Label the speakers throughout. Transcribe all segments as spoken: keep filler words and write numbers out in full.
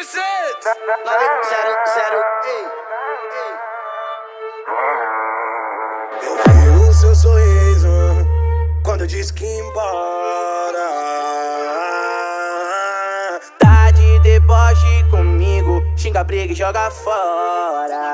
Speaker 1: Vicente!
Speaker 2: nove zero zero, ei, ei.
Speaker 3: Eu vi o seu sorriso quando eu disse que ia embora.
Speaker 2: Tá de deboche comigo, xinga, briga e joga fora.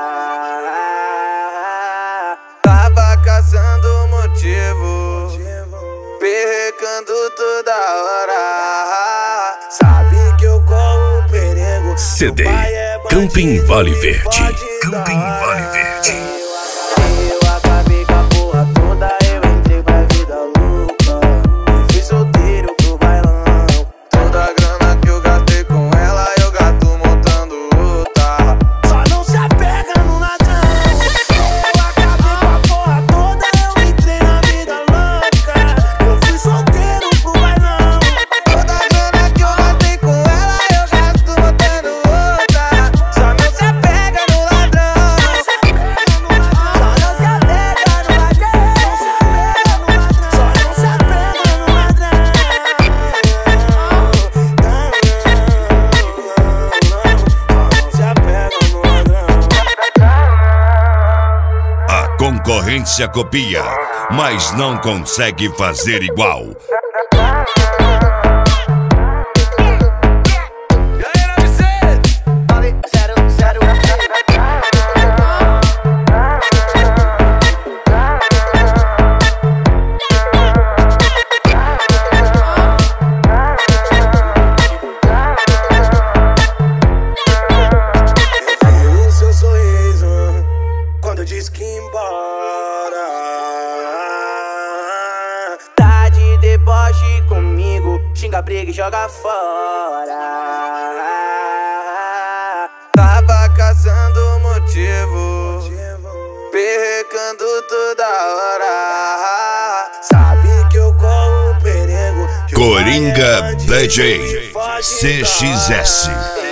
Speaker 1: Tava caçando motivo, perrecando toda hora.
Speaker 3: Sabe que eu corro um perigo.
Speaker 4: C D Camping Vale Verde. Camping Vale Verde.
Speaker 2: Eu acabei com a porra toda, eu entrei pra vida louca e fui solteiro pro bailão.
Speaker 1: Toda a grana que eu gastei com ela, eu gasto montando outra.
Speaker 3: Só não se apega no ladrão.
Speaker 2: Eu acabei com a porra toda, eu entrei na vida louca.
Speaker 3: Eu fui solteiro pro bailão.
Speaker 1: Toda a grana que eu gastei com ela, eu gasto montando outra. Só não se apega no ladrão.
Speaker 2: Só não se apega no ladrão.
Speaker 3: Só não se apega no ladrão. Só não se apega no ladrão.
Speaker 4: A concorrência copia, mas não consegue fazer igual.
Speaker 1: E aí, Vicente?
Speaker 2: nove zero zero,
Speaker 3: Eu vi o seu sorriso quando eu disse que ia embora.
Speaker 2: tá de deboche comigo, xinga, briga e joga fora.
Speaker 1: Tava caçando motivo, perrecando toda hora.
Speaker 3: Sabe que eu corro um perigo. que o
Speaker 4: Coringa
Speaker 3: bandido
Speaker 4: D J
Speaker 3: foge
Speaker 4: C X S.